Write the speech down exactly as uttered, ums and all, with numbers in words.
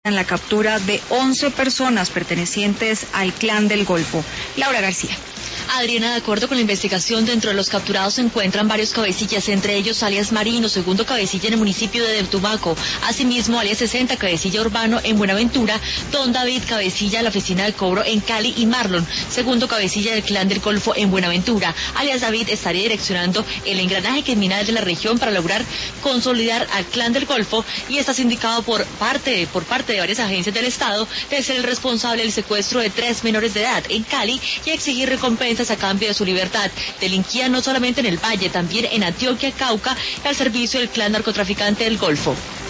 en la captura de once personas pertenecientes al Clan del Golfo. Laura García. Adriana, de acuerdo con la investigación, dentro de los capturados se encuentran varios cabecillas, entre ellos alias Marino, segundo cabecilla en el municipio de Tumaco, asimismo alias sesenta, cabecilla urbano en Buenaventura, Don David, cabecilla de la oficina del cobro en Cali, y Marlon, segundo cabecilla del Clan del Golfo en Buenaventura. Alias David estaría direccionando el engranaje criminal de la región para lograr consolidar al Clan del Golfo, y está sindicado por parte, por parte de varias agencias del Estado de ser el responsable del secuestro de tres menores de edad en Cali y exigir recompensas a cambio de su libertad. Delinquía no solamente en el Valle, también en Antioquia, Cauca, al servicio del clan narcotraficante del Golfo.